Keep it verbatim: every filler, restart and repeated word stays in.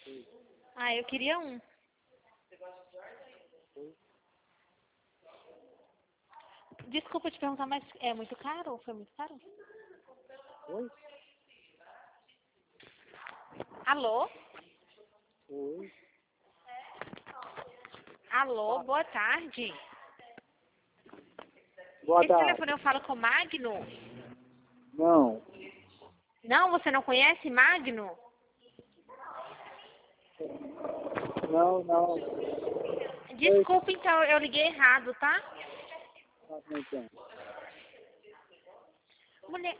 Ah, eu queria um. Desculpa te perguntar, mas é muito caro? Foi muito caro? Oi? Alô? Oi? Alô, boa tarde. Boa Esse tarde. telefone eu falo com Magno? Não. Não, você não conhece Magno? Não, não. Desculpa, então, eu liguei errado, tá? Não, não tem. Mulher,